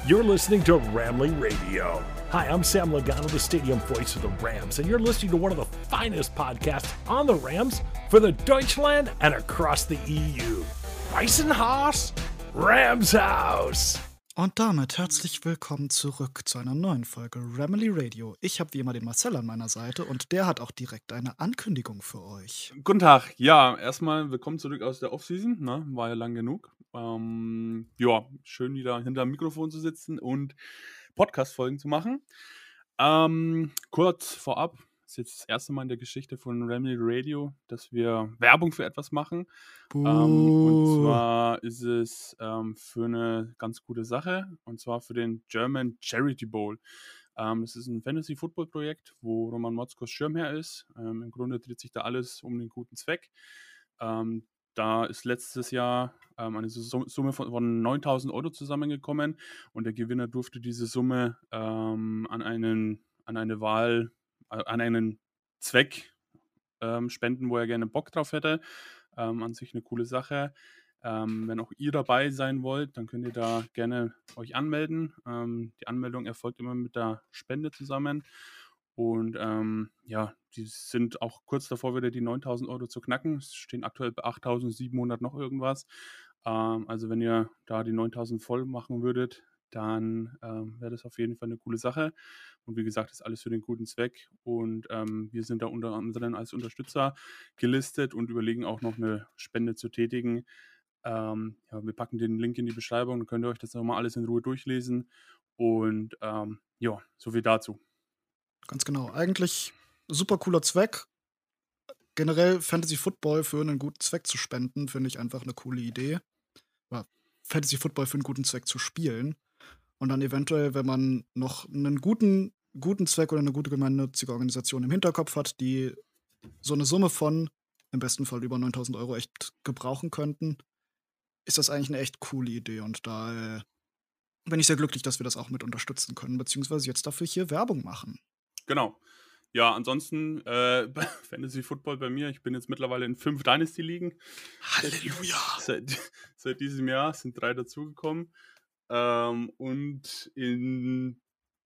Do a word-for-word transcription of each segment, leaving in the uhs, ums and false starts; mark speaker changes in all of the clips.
Speaker 1: You're listening to Ramley Radio. Hi, I'm Sam Logano, the stadium voice of the Rams, and you're listening to one of the finest podcasts on the Rams for the Deutschland and across the E U. Weißenhaus, Rams House.
Speaker 2: Und damit herzlich willkommen zurück zu einer neuen Folge Ramley Radio. Ich habe wie immer den Marcel an meiner Seite und der hat auch direkt eine Ankündigung für euch.
Speaker 3: Guten Tag. Ja, erstmal willkommen zurück aus der Offseason. Ne? War ja lang genug. Ähm, ja, schön wieder hinter dem Mikrofon zu sitzen und Podcast-Folgen zu machen. Ähm, kurz vorab, ist jetzt das erste Mal in der Geschichte von Ramley Radio, dass wir Werbung für etwas machen. Ähm, und zwar ist es ähm, für eine ganz gute Sache, und zwar für den German Charity Bowl. Ähm, das ist ein Fantasy-Football-Projekt, wo Roman Motzkos Schirmherr ist. Ähm, Im Grunde dreht sich da alles um den guten Zweck. Ähm, da ist letztes Jahr ähm, eine Summe von, von neuntausend Euro zusammengekommen und der Gewinner durfte diese Summe ähm, an, einen, an eine Wahl, äh, an einen Zweck ähm, spenden, wo er gerne Bock drauf hätte. Ähm, an sich eine coole Sache. Ähm, wenn auch ihr dabei sein wollt, dann könnt ihr da gerne euch anmelden. Ähm, die Anmeldung erfolgt immer mit der Spende zusammen. Und ähm, ja, die sind auch kurz davor, wieder die neuntausend Euro zu knacken. Es stehen aktuell bei achttausendsiebenhundert noch irgendwas. Ähm, also wenn ihr da die neuntausend voll machen würdet, dann ähm, wäre das auf jeden Fall eine coole Sache. Und wie gesagt, das ist alles für den guten Zweck. Und ähm, wir sind da unter anderem als Unterstützer gelistet und überlegen auch noch eine Spende zu tätigen. Ähm, ja, wir packen den Link in die Beschreibung, dann könnt ihr euch das nochmal alles in Ruhe durchlesen. Und ähm, ja, so viel dazu.
Speaker 2: Ganz genau. Eigentlich super cooler Zweck. Generell Fantasy Football für einen guten Zweck zu spenden, finde ich einfach eine coole Idee. Oder Fantasy Football für einen guten Zweck zu spielen. Und dann eventuell, wenn man noch einen guten, guten Zweck oder eine gute gemeinnützige Organisation im Hinterkopf hat, die so eine Summe von im besten Fall über neuntausend Euro echt gebrauchen könnten, ist das eigentlich eine echt coole Idee. Und da äh, bin ich sehr glücklich, dass wir das auch mit unterstützen können, beziehungsweise jetzt dafür hier Werbung machen.
Speaker 3: Genau. Ja, ansonsten äh, Fantasy Football bei mir. Ich bin jetzt mittlerweile in fünf Dynasty-Ligen.
Speaker 2: Halleluja!
Speaker 3: Seit, seit diesem Jahr sind drei dazugekommen. Ähm, und in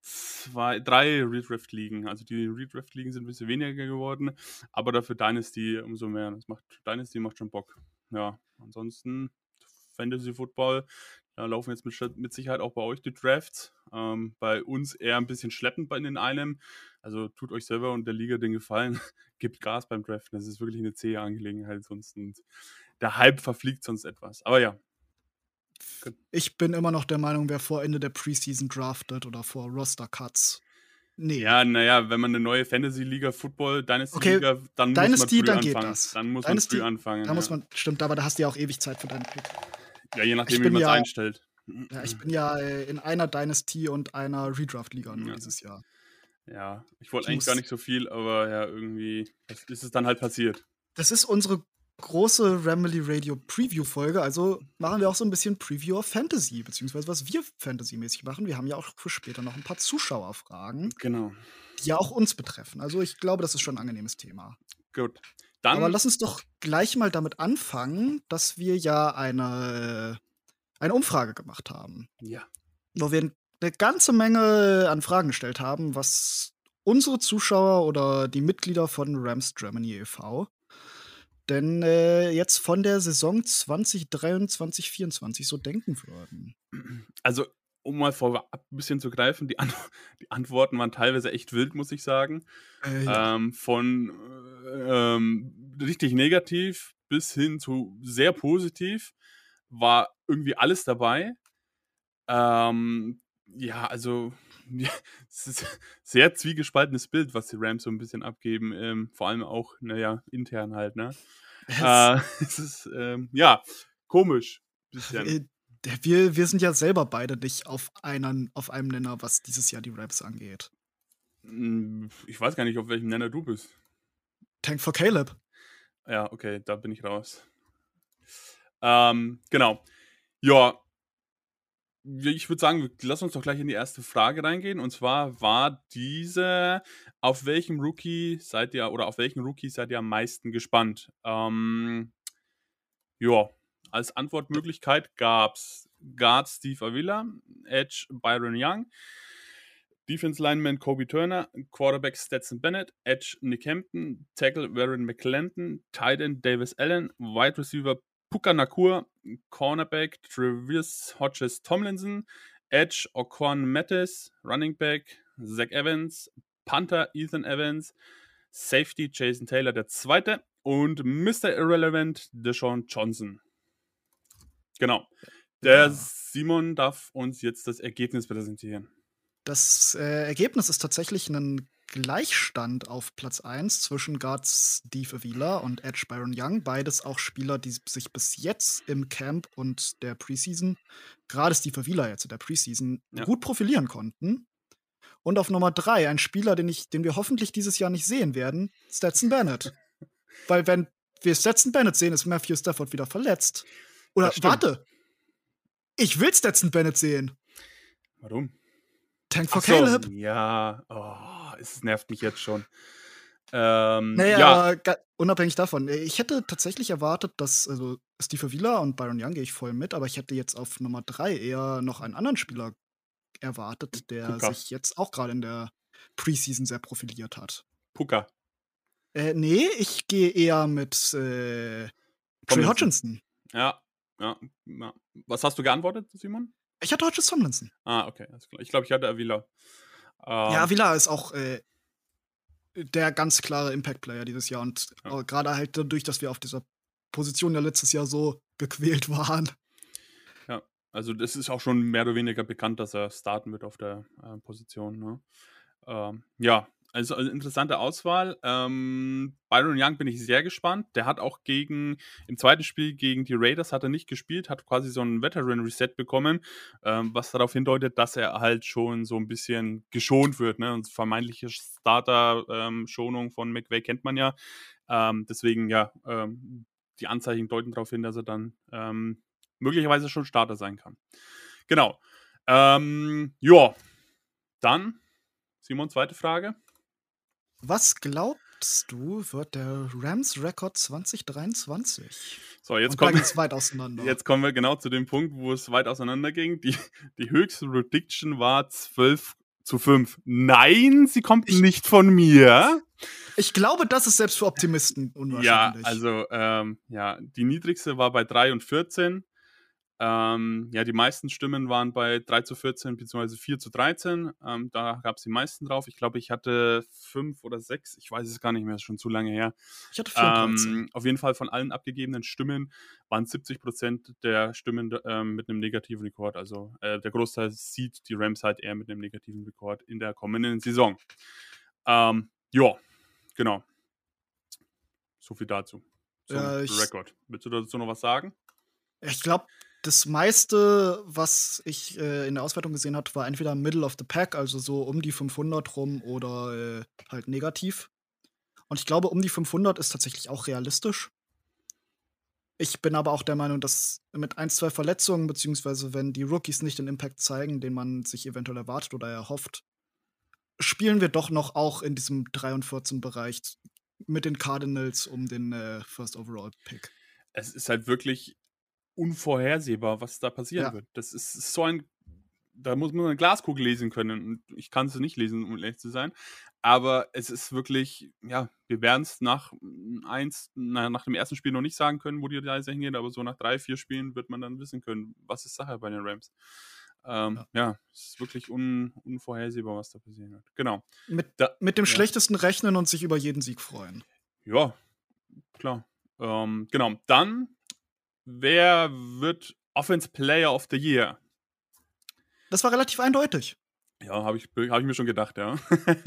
Speaker 3: zwei, drei Redraft-Ligen. Also die Redraft-Ligen sind ein bisschen weniger geworden, aber dafür Dynasty umso mehr. Das macht, Dynasty macht schon Bock. Ja, ansonsten Fantasy Football. Da laufen jetzt mit, mit Sicherheit auch bei euch die Drafts. Ähm, bei uns eher ein bisschen schleppend in den einem. Also tut euch selber und der Liga den Gefallen. Gebt Gas beim Draften. Das ist wirklich eine zähe Angelegenheit. Sonst und der Hype verfliegt sonst etwas. Aber ja.
Speaker 2: Ich bin immer noch der Meinung, wer vor Ende der Preseason draftet oder vor Roster-Cuts. Nee.
Speaker 3: Ja, naja, wenn man eine neue Fantasy-Liga, Football, Dynasty-Liga,
Speaker 2: okay,
Speaker 3: dann
Speaker 2: Dynasty,
Speaker 3: muss man früh
Speaker 2: dann
Speaker 3: anfangen.
Speaker 2: Geht das.
Speaker 3: Dann muss
Speaker 2: Dynasty,
Speaker 3: man früh anfangen.
Speaker 2: Da
Speaker 3: ja.
Speaker 2: muss man, stimmt, aber da hast du ja auch ewig Zeit für deinen Pick.
Speaker 3: Ja, je nachdem,
Speaker 2: Ich
Speaker 3: wie
Speaker 2: bin
Speaker 3: man es
Speaker 2: ja-
Speaker 3: einstellt.
Speaker 2: Ja, ich bin ja äh, in einer Dynasty und einer Redraft-Liga nur
Speaker 3: Ja.
Speaker 2: dieses Jahr.
Speaker 3: Ja, ich wollte
Speaker 2: Ich
Speaker 3: eigentlich
Speaker 2: muss-
Speaker 3: gar nicht so viel, aber ja, irgendwie das ist es dann halt passiert.
Speaker 2: Das ist unsere große Ramley Radio Preview-Folge, also machen wir auch so ein bisschen Preview of Fantasy, beziehungsweise was wir Fantasy-mäßig machen. Wir haben ja auch für später noch ein paar Zuschauerfragen,
Speaker 3: Genau.
Speaker 2: die ja auch uns betreffen. Also ich glaube, das ist schon ein angenehmes Thema.
Speaker 3: Gut. Dann,
Speaker 2: Aber lass uns doch gleich mal damit anfangen, dass wir ja eine, eine Umfrage gemacht haben,
Speaker 3: ja,
Speaker 2: wo wir eine ganze Menge an Fragen gestellt haben, was unsere Zuschauer oder die Mitglieder von Rams Germany e V denn äh, jetzt von der Saison zwanzig dreiundzwanzig vierundzwanzig so denken würden.
Speaker 3: also um mal vorab ein bisschen zu greifen, die, An die Antworten waren teilweise echt wild, muss ich sagen.
Speaker 2: Äh, ja.
Speaker 3: Ähm, von äh, ähm, richtig negativ bis hin zu sehr positiv war irgendwie alles dabei. Ähm, ja, also ja, es ist ein sehr zwiegespaltenes Bild, was die Rams so ein bisschen abgeben. Ähm, vor allem auch, naja, intern halt, ne?
Speaker 2: Es-
Speaker 3: Äh, es ist, ähm, ja, komisch. Bisschen.
Speaker 2: Äh, der- wir, wir sind ja selber beide nicht auf, einen, auf einem Nenner, was dieses Jahr die Raps angeht.
Speaker 3: Mm, Ich weiß gar nicht, auf welchem Nenner du bist.
Speaker 2: Tank for Caleb.
Speaker 3: Ja, okay, da bin ich raus. Ähm, genau. Ja, ich würde sagen, wir- lass uns doch gleich in die erste Frage reingehen. Und zwar war diese, auf welchem Rookie seid ihr oder auf welchen Rookie seid ihr am meisten gespannt? Ähm, ja, als Antwortmöglichkeit gab es Guard Steve Avila, Edge Byron Young, Defense Lineman Kobe Turner, Quarterback Stetson Bennett, Edge Nick Hampton, Tackle Warren McClendon, Tight End Davis Allen, Wide Receiver Puka Nakur, Cornerback Travis Hodges Tomlinson, Edge Oquan Mattis, Running Back Zach Evans, Punter Ethan Evans, Safety Jason Taylor der Zweite und Mister Irrelevant Deshaun Johnson. Genau. Der
Speaker 2: Ja.
Speaker 3: Simon darf uns jetzt das Ergebnis präsentieren.
Speaker 2: Das äh, Ergebnis ist tatsächlich ein Gleichstand auf Platz eins zwischen Guards Steve Avila und Edge Byron Young. Beides auch Spieler, die sich bis jetzt im Camp und der Preseason, gerade Steve Avila jetzt in der Preseason,
Speaker 3: Ja.
Speaker 2: gut profilieren konnten. Und auf Nummer drei ein Spieler, den, ich, den wir hoffentlich dieses Jahr nicht sehen werden, Stetson Bennett. Weil wenn wir Stetson Bennett sehen, ist Matthew Stafford wieder verletzt. Oder
Speaker 3: Das stimmt.
Speaker 2: warte, ich will Stetson Bennett sehen.
Speaker 3: Warum?
Speaker 2: Tank for
Speaker 3: Ach so,
Speaker 2: Caleb.
Speaker 3: ja, oh, es nervt mich jetzt schon. Ähm,
Speaker 2: Naja,
Speaker 3: ja,
Speaker 2: aber ga- unabhängig davon, äh, ich hätte tatsächlich erwartet, dass, also Steve Avila und Byron Young gehe ich voll mit, aber ich hätte jetzt auf Nummer drei eher noch einen anderen Spieler erwartet, der
Speaker 3: Puka.
Speaker 2: sich jetzt auch gerade in der Preseason sehr profiliert hat.
Speaker 3: Puka.
Speaker 2: Äh, nee, ich gehe eher mit äh, Trey
Speaker 3: Tomlinson.
Speaker 2: Hutchinson.
Speaker 3: Ja, ja, ja. Was hast du geantwortet, Simon?
Speaker 2: Ich hatte Hodges Tomlinson.
Speaker 3: Ah, okay, alles klar. Ich glaube, ich hatte Avila. Ähm,
Speaker 2: Ja, Avila ist auch äh, der ganz klare Impact-Player dieses Jahr und
Speaker 3: Ja.
Speaker 2: äh, gerade halt dadurch, dass wir auf dieser Position ja letztes Jahr so gequält waren.
Speaker 3: Ja, also das ist auch schon mehr oder weniger bekannt, dass er starten wird auf der äh, Position. Ne? Ähm, ja, also, also interessante Auswahl. Ähm, Byron Young bin ich sehr gespannt. Der hat auch gegen, im zweiten Spiel gegen die Raiders hat er nicht gespielt, hat quasi so einen Veteran-Reset bekommen, ähm, was darauf hindeutet, dass er halt schon so ein bisschen geschont wird. Ne? Und vermeintliche Starter-Schonung von McVay kennt man ja. Ähm, deswegen, ja, ähm, die Anzeichen deuten darauf hin, dass er dann ähm, möglicherweise schon Starter sein kann. Genau. Ähm, ja, dann, Simon, zweite Frage.
Speaker 2: Was glaubst du, wird der Rams-Rekord zwanzig dreiundzwanzig?
Speaker 3: So, jetzt
Speaker 2: Und da
Speaker 3: kommen,
Speaker 2: ging es weit auseinander.
Speaker 3: jetzt kommen wir genau zu dem Punkt, wo es weit auseinander ging. Die, die höchste Prediction war zwölf zu fünf. Nein, sie kommt
Speaker 2: Ich-
Speaker 3: nicht von mir.
Speaker 2: Ich glaube, das ist selbst für Optimisten
Speaker 3: Ja,
Speaker 2: unwahrscheinlich.
Speaker 3: also, ähm, ja, die niedrigste war bei drei und vierzehn. Ähm, ja, die meisten Stimmen waren bei drei zu vierzehn bzw. vier zu dreizehn. Ähm, da gab es die meisten drauf. Ich glaube, ich hatte fünf oder sechs. Ich weiß es gar nicht mehr, ist schon zu lange her.
Speaker 2: Ich hatte vierunddreißig.
Speaker 3: Ähm, auf jeden Fall von allen abgegebenen Stimmen waren siebzig Prozent der Stimmen ähm, mit einem negativen Rekord. Also äh, der Großteil sieht die Rams halt eher mit einem negativen Rekord in der kommenden Saison. Ähm, ja, genau. So viel dazu. Zum
Speaker 2: Ja, ich-
Speaker 3: Rekord. Willst du dazu noch was sagen?
Speaker 2: Ich glaube, das meiste, was ich äh, in der Auswertung gesehen habe, war entweder Middle of the Pack, also so um die fünfhundert rum oder äh, halt negativ. Und ich glaube, um die fünfhundert ist tatsächlich auch realistisch. Ich bin aber auch der Meinung, dass mit ein, zwei Verletzungen, beziehungsweise wenn die Rookies nicht den Impact zeigen, den man sich eventuell erwartet oder erhofft, spielen wir doch noch auch in diesem drei und vierzehn Bereich mit den Cardinals um den äh, First Overall Pick.
Speaker 3: Es ist halt wirklich unvorhersehbar, was da passieren
Speaker 2: Ja.
Speaker 3: wird. Das ist so ein, da muss man eine Glaskugel lesen können. Und ich kann sie nicht lesen, um ehrlich zu sein. Aber es ist wirklich, ja, wir werden es nach eins, na, nach dem ersten Spiel noch nicht sagen können, wo die Reise hingeht, aber so nach drei, vier Spielen wird man dann wissen können, was ist Sache bei den Rams. Ähm, ja.
Speaker 2: Ja.
Speaker 3: es ist wirklich un, unvorhersehbar, was da passieren wird. Genau.
Speaker 2: Mit,
Speaker 3: Da,
Speaker 2: mit dem
Speaker 3: ja.
Speaker 2: schlechtesten rechnen und sich über jeden Sieg freuen.
Speaker 3: Ja, klar. Ähm, genau. Dann, wer wird Offense Player of the Year?
Speaker 2: Das war relativ eindeutig.
Speaker 3: Ja, habe ich, hab ich mir schon gedacht, ja.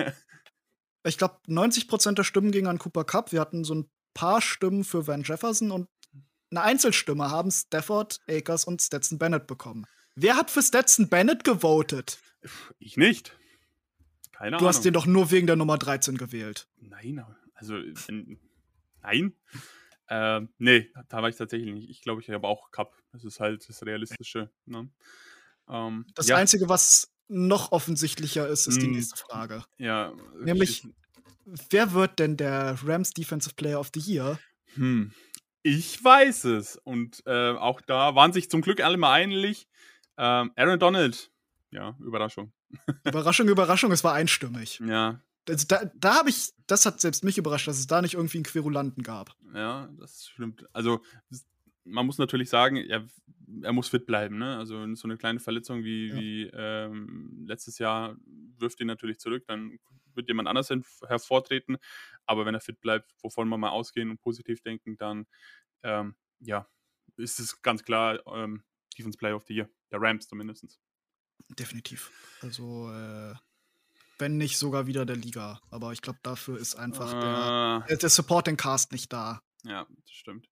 Speaker 2: Ich glaube, neunzig Prozent der Stimmen gingen an Cooper Kupp. Wir hatten so ein paar Stimmen für Van Jefferson und eine Einzelstimme haben Stafford, Akers und Stetson Bennett bekommen. Wer hat für Stetson Bennett gewotet?
Speaker 3: Ich nicht. Keine
Speaker 2: Du
Speaker 3: Ahnung.
Speaker 2: hast den doch nur wegen der Nummer dreizehn gewählt.
Speaker 3: Nein, also, wenn, nein. Ähm, nee, da war ich tatsächlich nicht. Ich glaube, ich habe auch Cup. Das ist halt das Realistische. Ne? Ähm,
Speaker 2: Das
Speaker 3: ja,
Speaker 2: Einzige, was noch offensichtlicher ist, ist die
Speaker 3: Mm.
Speaker 2: nächste Frage.
Speaker 3: ja,
Speaker 2: Nämlich-
Speaker 3: ich-
Speaker 2: Wer wird denn der Rams Defensive Player of the Year?
Speaker 3: Hm. Ich weiß es. Und äh, auch da waren sich zum Glück alle mal einig. Ähm, Aaron Donald. Ja, Überraschung.
Speaker 2: Überraschung, Überraschung, es war einstimmig.
Speaker 3: Ja,
Speaker 2: Also da da habe ich, das hat selbst mich überrascht, dass es da nicht irgendwie einen Querulanten gab.
Speaker 3: ja, das stimmt. Also, das, man muss natürlich sagen, er, er muss fit bleiben. Ne? Also, so eine kleine Verletzung wie,
Speaker 2: Ja.
Speaker 3: wie ähm, letztes Jahr wirft ihn natürlich zurück. Dann wird jemand anders hin- hervortreten. Aber wenn er fit bleibt, wovon wir mal ausgehen und positiv denken, dann ähm, ja, ist es ganz klar ähm, Defense Player of the Year. Der Rams zumindest.
Speaker 2: Definitiv. Also, äh, wenn nicht sogar wieder der Liga. Aber ich glaube, dafür ist einfach der,
Speaker 3: Äh,
Speaker 2: der, der Supporting Cast nicht da.
Speaker 3: ja, das stimmt.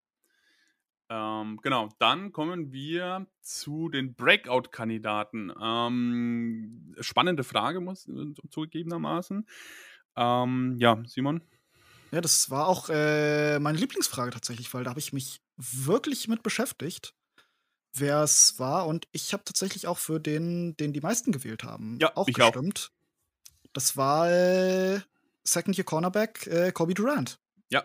Speaker 3: Ähm, genau, dann kommen wir zu den Breakout-Kandidaten. Ähm, spannende Frage, muss äh, zugegebenermaßen. Ähm, ja, Simon?
Speaker 2: Ja, das war auch äh, meine Lieblingsfrage tatsächlich, weil da habe ich mich wirklich mit beschäftigt, wer es war. Und ich habe tatsächlich auch für den, den die meisten gewählt haben,
Speaker 3: Ja,
Speaker 2: auch
Speaker 3: ich auch.
Speaker 2: gestimmt. Das war äh, Second-Year Cornerback äh, Kobe Durant.
Speaker 3: Ja,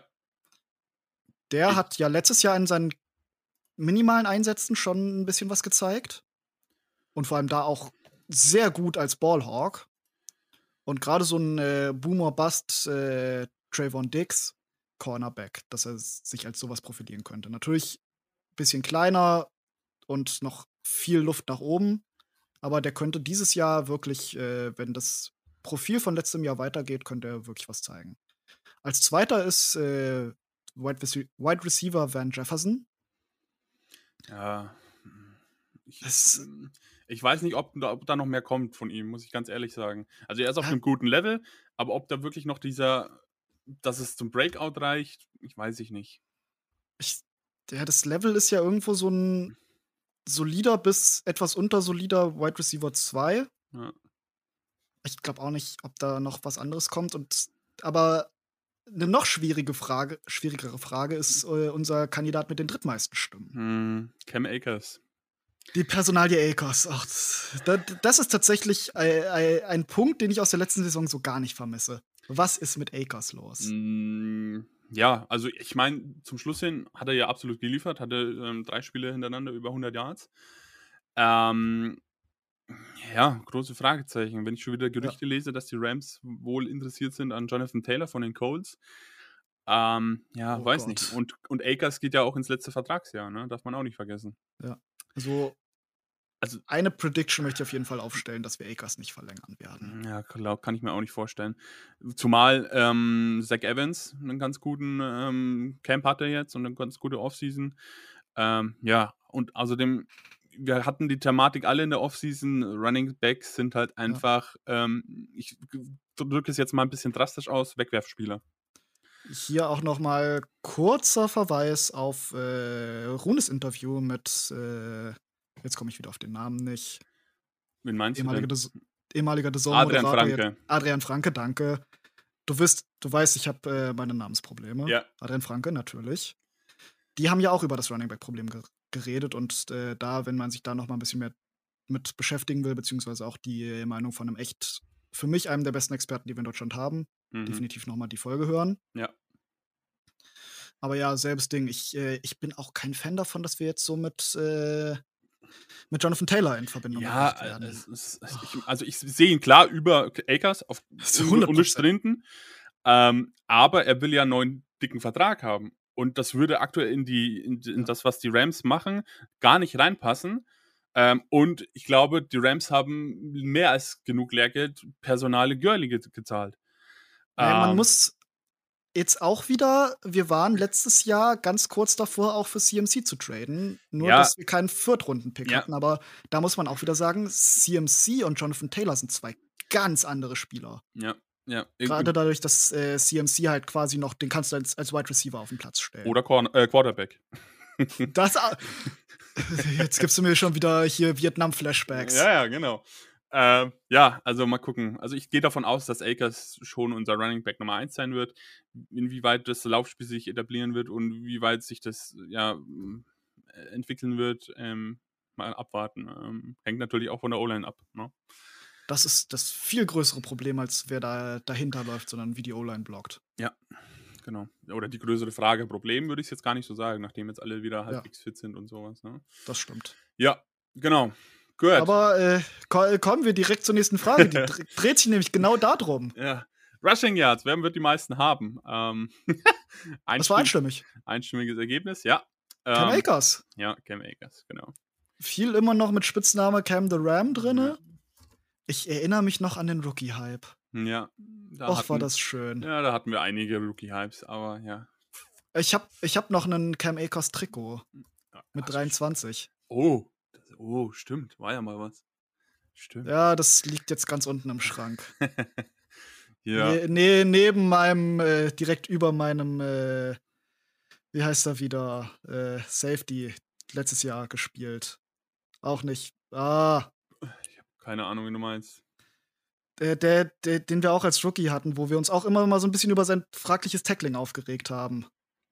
Speaker 2: Der
Speaker 3: Ich-
Speaker 2: hat ja letztes Jahr in seinen minimalen Einsätzen schon ein bisschen was gezeigt. Und vor allem da auch sehr gut als Ballhawk. Und gerade so ein äh, Boomer-Bust äh, Trayvon Diggs Cornerback, dass er sich als sowas profilieren könnte. Natürlich ein bisschen kleiner und noch viel Luft nach oben, aber der könnte dieses Jahr wirklich, äh, wenn das Profil von letztem Jahr weitergeht, könnte er wirklich was zeigen. Als Zweiter ist äh, Wide, Rece Wide Receiver Van Jefferson.
Speaker 3: ja. Ich,
Speaker 2: Das,
Speaker 3: ich weiß nicht, ob, da- ob da noch mehr kommt von ihm, muss ich ganz ehrlich sagen. Also er ist auf
Speaker 2: ja,
Speaker 3: einem guten Level, aber ob da wirklich noch dieser, dass es zum Breakout reicht, ich weiß ich nicht.
Speaker 2: ich, ja, das Level ist ja irgendwo so ein solider bis etwas untersolider Wide Receiver zwei.
Speaker 3: Ja.
Speaker 2: Ich glaube auch nicht, ob da noch was anderes kommt. Und, aber eine noch schwierige Frage, schwierigere Frage ist äh, unser Kandidat mit den drittmeisten Stimmen.
Speaker 3: Hm, Cam Akers.
Speaker 2: Die Personalie Akers. Ach, das, das ist tatsächlich ein, ein Punkt, den ich aus der letzten Saison so gar nicht vermisse. Was ist mit Akers los?
Speaker 3: Mm, Ja, also ich meine, zum Schluss hin hat er ja absolut geliefert, hatte ähm, drei Spiele hintereinander über hundert Yards. Ähm, ja, große Fragezeichen. Wenn ich schon wieder Gerüchte lese, dass die Rams wohl interessiert sind an Jonathan Taylor von den Colts. Ähm, ja,
Speaker 2: Oh
Speaker 3: weiß nicht.
Speaker 2: Gott.
Speaker 3: Und, und Akers geht ja auch ins letzte Vertragsjahr, ne? Darf man auch nicht vergessen.
Speaker 2: Ja. Also,
Speaker 3: Also,
Speaker 2: eine Prediction möchte ich auf jeden Fall aufstellen, dass wir Akers nicht verlängern werden.
Speaker 3: ja, glaub, kann ich mir auch nicht vorstellen. Zumal ähm, Zach Evans einen ganz guten ähm, Camp hatte jetzt und eine ganz gute Offseason. Ähm, ja, und außerdem, wir hatten die Thematik alle in der Offseason. Running Backs sind halt einfach, ähm, ich drücke es jetzt mal ein bisschen drastisch aus, Wegwerfspieler.
Speaker 2: Hier auch noch mal kurzer Verweis auf äh, Runes Interview mit, äh, jetzt komme ich wieder auf den Namen nicht,
Speaker 3: Wen meinst du
Speaker 2: ehemaliger,
Speaker 3: denn?
Speaker 2: Des ehemaliger
Speaker 3: Adrian
Speaker 2: DAZN-Moderator. jetzt-
Speaker 3: Franke.
Speaker 2: Adrian Franke, danke. Du wirst, du weißt, ich habe äh, meine Namensprobleme.
Speaker 3: Ja.
Speaker 2: Adrian Franke, natürlich. Die haben ja auch über das Running Back-Problem ge geredet und äh, da, wenn man sich da noch mal ein bisschen mehr mit beschäftigen will, beziehungsweise auch die Meinung von einem echt, für mich einem der besten Experten, die wir in Deutschland haben,
Speaker 3: Mhm.
Speaker 2: definitiv noch mal die Folge hören.
Speaker 3: Ja.
Speaker 2: Aber ja, selbes Ding. Ich, äh, ich bin auch kein Fan davon, dass wir jetzt so mit, äh, mit Jonathan Taylor in Verbindung
Speaker 3: Ja,
Speaker 2: gebracht werden.
Speaker 3: es, es, es, ich, also ich sehe ihn klar über Akers auf
Speaker 2: Zu
Speaker 3: un-
Speaker 2: hundert Prozent.
Speaker 3: unbestritten, ähm, aber er will ja einen neuen dicken Vertrag haben. Und das würde aktuell in, die, in, in
Speaker 2: Ja.
Speaker 3: das, was die Rams machen, gar nicht reinpassen. Ähm, und ich glaube, die Rams haben mehr als genug Lehrgeld Personale Gurley ge gezahlt.
Speaker 2: Naja, man
Speaker 3: Ähm,
Speaker 2: muss jetzt auch wieder, wir waren letztes Jahr ganz kurz davor, auch für C M C zu traden. Nur,
Speaker 3: Ja.
Speaker 2: dass wir keinen Viertrunden-Pick
Speaker 3: Ja.
Speaker 2: hatten. Aber da muss man auch wieder sagen, C M C und Jonathan Taylor sind zwei ganz andere Spieler.
Speaker 3: ja, ja.
Speaker 2: Gerade dadurch, dass äh, C M C halt quasi noch, den kannst du als, als Wide Receiver auf den Platz stellen.
Speaker 3: Oder Corner, äh, Quarterback.
Speaker 2: Das, jetzt gibst du mir schon wieder hier Vietnam-Flashbacks.
Speaker 3: Ja, ja, genau. Ähm, ja, also mal gucken. Also ich gehe davon aus, dass Akers schon unser Running Back Nummer eins sein wird. Inwieweit das Laufspiel sich etablieren wird und wie weit sich das ja m, äh, entwickeln wird, ähm, mal abwarten. Ähm, hängt natürlich auch von der O-Line ab. Ne?
Speaker 2: Das ist das viel größere Problem, als wer da dahinter läuft, sondern wie die O-Line blockt.
Speaker 3: genau. Oder die größere Frage. Problem würde ich jetzt gar nicht so sagen, nachdem jetzt alle wieder
Speaker 2: Ja,
Speaker 3: halbwegs fit sind und sowas. Ne?
Speaker 2: das stimmt.
Speaker 3: Ja, genau. Gut.
Speaker 2: Aber äh, ko- kommen wir direkt zur nächsten Frage. Die dr- dreht sich nämlich genau darum.
Speaker 3: Ja. Rushing Yards, wer wird die meisten haben? Ähm,
Speaker 2: Das war
Speaker 3: einstimm
Speaker 2: einstimmig.
Speaker 3: einstimmiges Ergebnis, ja.
Speaker 2: Cam
Speaker 3: Ähm,
Speaker 2: Akers.
Speaker 3: ja, Cam Akers, genau.
Speaker 2: Viel immer noch mit Spitzname Cam the Ram
Speaker 3: Ja,
Speaker 2: drinne. Ich erinnere mich noch an den Rookie-Hype.
Speaker 3: ja da,
Speaker 2: Och, war
Speaker 3: hatten,
Speaker 2: das schön.
Speaker 3: ja, da hatten wir einige Rookie-Hypes, aber ja.
Speaker 2: Ich hab, ich hab noch einen Cam Akers Trikot
Speaker 3: Ja,
Speaker 2: mit
Speaker 3: hast du sch-
Speaker 2: dreiundzwanzig.
Speaker 3: Oh, das, oh, stimmt, war ja mal was. Stimmt.
Speaker 2: Ja, das liegt jetzt ganz unten im Schrank.
Speaker 3: Ja,
Speaker 2: Ne, ne, neben meinem, äh, direkt über meinem, äh, wie heißt er wieder, äh, Safety letztes Jahr gespielt. Auch nicht. Ah,
Speaker 3: ich habe keine Ahnung, wie du meinst.
Speaker 2: der, der, der, den wir auch als Rookie hatten, wo wir uns auch immer mal so ein bisschen über sein fragliches Tackling aufgeregt haben.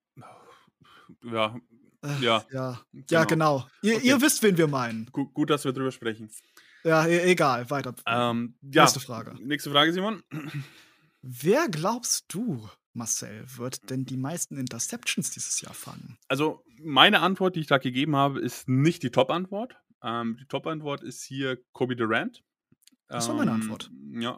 Speaker 3: Ja,
Speaker 2: Äh,
Speaker 3: ja,
Speaker 2: ja, ja,
Speaker 3: genau.
Speaker 2: genau. Ihr,
Speaker 3: Okay.
Speaker 2: ihr wisst, wen wir meinen.
Speaker 3: Gut, gut, dass wir drüber sprechen.
Speaker 2: Ja, e egal, weiter.
Speaker 3: Ähm, ja,
Speaker 2: Nächste Frage.
Speaker 3: nächste Frage, Simon.
Speaker 2: Wer glaubst du, Marcel, wird denn die meisten Interceptions dieses Jahr fangen?
Speaker 3: Also, meine Antwort, die ich da gegeben habe, ist nicht die Top-Antwort. Ähm, die Top-Antwort ist hier Kobe Durant.
Speaker 2: Das war meine
Speaker 3: Ähm,
Speaker 2: Antwort.
Speaker 3: ja.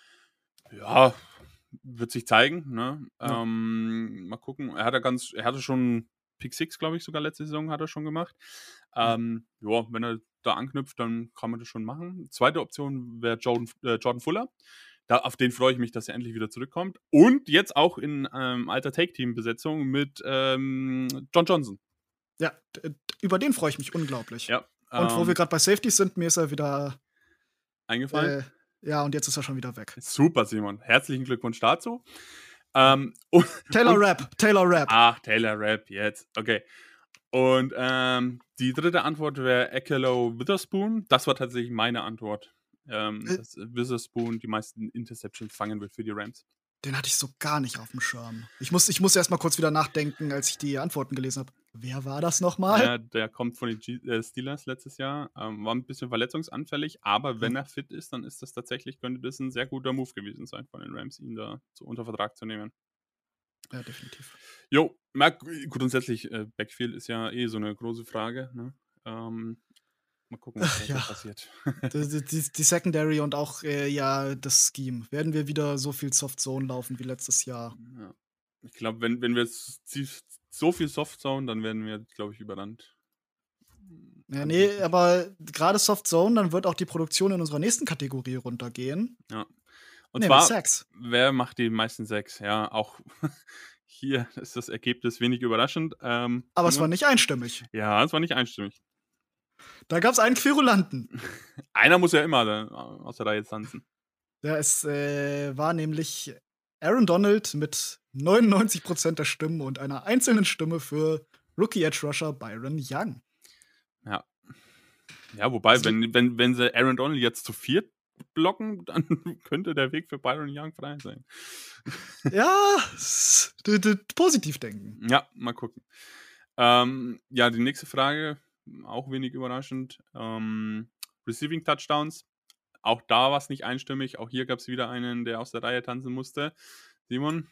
Speaker 3: Ja, wird sich zeigen. Ne?
Speaker 2: Ja.
Speaker 3: Ähm, mal gucken. Er hatte ganz, er hatte schon Pick Six, glaube ich, sogar letzte Saison hat er schon gemacht.
Speaker 2: Ja.
Speaker 3: Ähm, ja, wenn er da anknüpft, dann kann man das schon machen. Zweite Option wäre Jordan, äh, Jordan Fuller. Da, auf den freue ich mich, dass er endlich wieder zurückkommt. Und jetzt auch in ähm, alter Take-Team-Besetzung mit ähm, John Johnson.
Speaker 2: Ja, d- d- über den freue ich mich unglaublich.
Speaker 3: Ja.
Speaker 2: Und wo wir
Speaker 3: Ähm,
Speaker 2: gerade bei Safeties sind, mir ist er wieder.
Speaker 3: eingefallen.
Speaker 2: Äh, ja, und jetzt ist er schon wieder weg.
Speaker 3: Super, Simon. Herzlichen Glückwunsch dazu. Ähm, und,
Speaker 2: Taylor
Speaker 3: und,
Speaker 2: Rapp, Taylor Rapp.
Speaker 3: Ach, Taylor Rapp, jetzt. Okay. Und ähm, die dritte Antwort wäre Ekelo Witherspoon. Das war tatsächlich meine Antwort. Ähm,
Speaker 2: Äh.
Speaker 3: dass Witherspoon die meisten Interceptions fangen wird für die Rams.
Speaker 2: Den hatte ich so gar nicht auf dem Schirm. Ich muss, ich muss erst mal kurz wieder nachdenken, als ich die Antworten gelesen habe. Wer war das nochmal?
Speaker 3: Ja, der kommt von den G äh, Steelers letztes Jahr. Ähm, war ein bisschen verletzungsanfällig, aber wenn er fit ist, dann ist das tatsächlich, könnte das ein sehr guter Move gewesen sein von den Rams, ihn da zu, unter Vertrag zu nehmen.
Speaker 2: Ja, definitiv.
Speaker 3: Jo, merk, grundsätzlich, äh, Backfield ist ja eh so eine große Frage. Ne? Ähm, mal gucken, was da so
Speaker 2: Ja.
Speaker 3: passiert.
Speaker 2: Die, die, die, die Secondary und auch äh, ja das Scheme. Werden wir wieder so viel Soft Zone laufen wie letztes Jahr?
Speaker 3: Ja. Ich glaube, wenn, wenn wir s- zi- so viel Soft Zone, dann werden wir, glaube ich, überrannt.
Speaker 2: Ja,
Speaker 3: Kann
Speaker 2: nee,
Speaker 3: ich nicht.
Speaker 2: aber gerade Soft Zone, dann wird auch die Produktion in unserer nächsten Kategorie runtergehen.
Speaker 3: Ja. Und
Speaker 2: Nämlich
Speaker 3: zwar,
Speaker 2: Sacks.
Speaker 3: wer macht die meisten Sacks? Ja, auch hier ist das Ergebnis wenig überraschend. Ähm,
Speaker 2: Aber es war
Speaker 3: Simon?
Speaker 2: nicht einstimmig.
Speaker 3: Ja, es war nicht einstimmig.
Speaker 2: Da gab es einen Querulanten.
Speaker 3: Einer muss ja immer da, aus der Reihe tanzen.
Speaker 2: Ja, es äh, war nämlich Aaron Donald mit neunundneunzig Prozent der Stimmen und einer einzelnen Stimme für Rookie Edge Rusher Byron Young.
Speaker 3: Ja. Ja, wobei,
Speaker 2: Also die-
Speaker 3: wenn, wenn, wenn sie Aaron Donald jetzt zu viert blocken, dann könnte der Weg für Byron Young frei sein.
Speaker 2: Ja, s- d- d- positiv denken.
Speaker 3: Ja, mal gucken. Ähm, ja, die nächste Frage, auch wenig überraschend. Ähm, Receiving Touchdowns. Auch da war es nicht einstimmig. Auch hier gab es wieder einen, der aus der Reihe tanzen musste. Simon?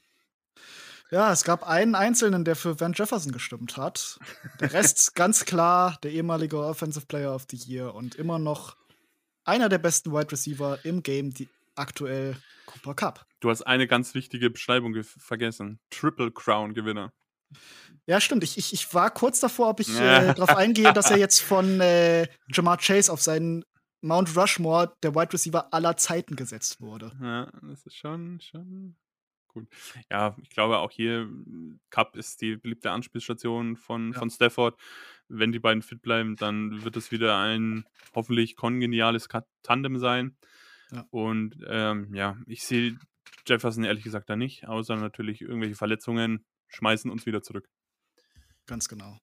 Speaker 2: Ja, es gab einen Einzelnen, der für Van Jefferson gestimmt hat. Der Rest ganz klar der ehemalige Offensive Player of the Year und immer noch einer der besten Wide Receiver im Game, die aktuell Cooper Kupp.
Speaker 3: Du hast eine ganz wichtige Beschreibung ge- vergessen. Triple Crown Gewinner.
Speaker 2: Ja, stimmt. Ich, ich, ich war kurz davor, ob ich
Speaker 3: Ja.
Speaker 2: äh, darauf eingehe, dass er jetzt von äh, Jamar Chase auf seinen Mount Rushmore der Wide Receiver aller Zeiten gesetzt wurde.
Speaker 3: Ja, das ist schon, schon gut. Ja, ich glaube auch hier, Cup ist die beliebte Anspielstation von,
Speaker 2: Ja.
Speaker 3: von Stafford. Wenn die beiden fit bleiben, dann wird es wieder ein hoffentlich kongeniales Ka- Tandem sein.
Speaker 2: Ja.
Speaker 3: Und ähm, ja, ich sehe Jefferson ehrlich gesagt da nicht, außer natürlich irgendwelche Verletzungen schmeißen uns wieder zurück.
Speaker 2: Ganz genau.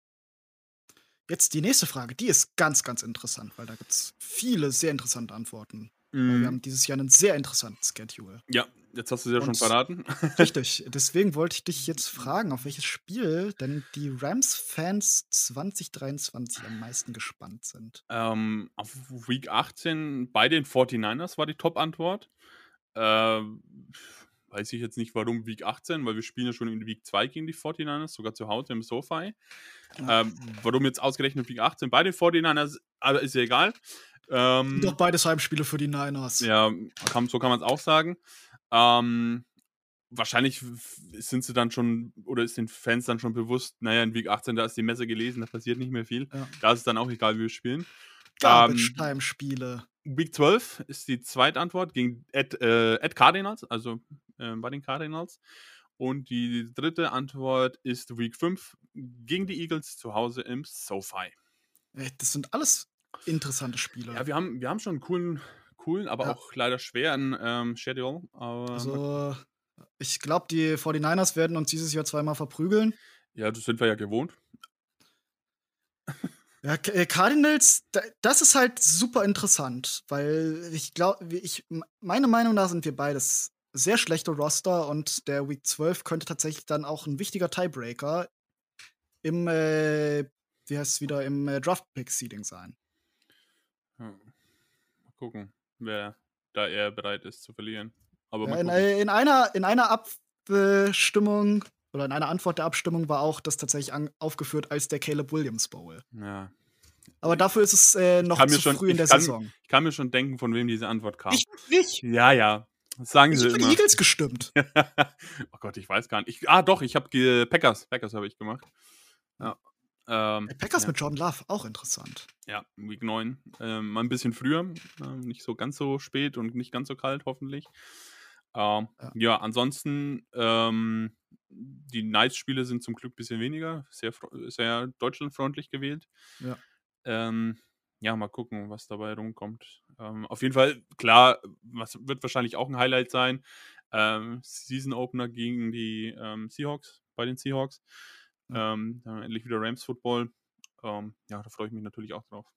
Speaker 2: Jetzt die nächste Frage, die ist ganz, ganz interessant, weil da gibt es viele sehr interessante Antworten. Weil
Speaker 3: Mm,
Speaker 2: wir haben dieses Jahr einen sehr interessanten Schedule.
Speaker 3: ja, jetzt hast du es ja schon
Speaker 2: Und-
Speaker 3: verraten.
Speaker 2: Richtig, deswegen wollte ich dich jetzt fragen, auf welches Spiel denn die Rams-Fans zwanzig dreiundzwanzig am meisten gespannt sind.
Speaker 3: Ähm, auf Week achtzehn bei den forty-niners war die Top-Antwort. Ähm, weiß ich jetzt nicht, warum Week achtzehn, weil wir spielen ja schon in Week zwei gegen die forty-niners, sogar zu Hause im SoFi.
Speaker 2: Ja.
Speaker 3: Ähm, warum jetzt ausgerechnet Week achtzehn bei den forty-niners, aber ist ja egal.
Speaker 2: Sind doch
Speaker 3: Ähm,
Speaker 2: beides Heimspiele für die Niners.
Speaker 3: ja, kann, so kann man es auch sagen. Ähm, wahrscheinlich f- sind sie dann schon, oder ist den Fans dann schon bewusst, naja, in Week achtzehn, da ist die Messe gelesen, da passiert nicht mehr viel.
Speaker 2: Ja.
Speaker 3: Da ist es dann auch egal, wie wir spielen.
Speaker 2: Garbage
Speaker 3: Ähm,
Speaker 2: Time Spiele.
Speaker 3: Week zwölf ist die zweite Antwort gegen at, äh, at Cardinals, also äh, bei den Cardinals. Und die dritte Antwort ist Week fünf gegen die Eagles zu Hause im SoFi.
Speaker 2: Ey, Das sind alles interessante Spiele.
Speaker 3: Ja, wir haben, wir haben schon einen coolen, coolen aber
Speaker 2: Ja.
Speaker 3: auch leider schweren ähm, Schedule. Aber mal-
Speaker 2: Also, ich glaube, die forty-niners werden uns dieses Jahr zweimal verprügeln.
Speaker 3: ja, das sind wir ja gewohnt.
Speaker 2: Ja, K- äh, Cardinals, da, das ist halt super interessant, weil ich glaube, ich, m- meine Meinung nach sind wir beides sehr schlechte Roster und der Week zwölf könnte tatsächlich dann auch ein wichtiger Tiebreaker im, äh, wie heißt es wieder, im äh, Draft-Pick-Seeding sein.
Speaker 3: Ja. Mal gucken, wer da eher bereit ist zu verlieren. Aber
Speaker 2: Ja,
Speaker 3: mal
Speaker 2: in,
Speaker 3: gucken.
Speaker 2: äh, in, einer, in einer Abstimmung oder in einer Antwort der Abstimmung war auch das tatsächlich an, aufgeführt als der Caleb Williams Bowl.
Speaker 3: Ja.
Speaker 2: Aber dafür ist es äh, noch
Speaker 3: Kann mir
Speaker 2: zu
Speaker 3: schon,
Speaker 2: früh in
Speaker 3: ich,
Speaker 2: der
Speaker 3: kann,
Speaker 2: Saison.
Speaker 3: ich kann mir schon denken, von wem diese Antwort kam.
Speaker 2: Ich nicht.
Speaker 3: Ja, ja. Das sagen
Speaker 2: Ich
Speaker 3: sie
Speaker 2: habe für die
Speaker 3: immer.
Speaker 2: Eagles gestimmt.
Speaker 3: Oh Gott, ich weiß gar nicht. Ich, ah, doch, ich habe Packers. Packers habe ich gemacht. Ja. Ähm,
Speaker 2: Ey, Packers
Speaker 3: ja.
Speaker 2: mit Jordan Love, auch interessant.
Speaker 3: Ja, Week neun. Ähm, mal ein bisschen früher. Ähm, nicht so ganz so spät und nicht ganz so kalt, hoffentlich. Ähm,
Speaker 2: Ja.
Speaker 3: ja. ansonsten, ähm, die Nice-Spiele sind zum Glück ein bisschen weniger. Sehr, fro- sehr deutschlandfreundlich gewählt.
Speaker 2: Ja.
Speaker 3: Ähm, ja, mal gucken, was dabei rumkommt. Ähm, auf jeden Fall, klar, was wird wahrscheinlich auch ein Highlight sein. Ähm, Season Opener gegen die ähm, Seahawks, bei den Seahawks.
Speaker 2: Ja.
Speaker 3: Ähm, dann haben wir endlich wieder Rams Football. Ähm, ja, da freue ich mich natürlich auch drauf.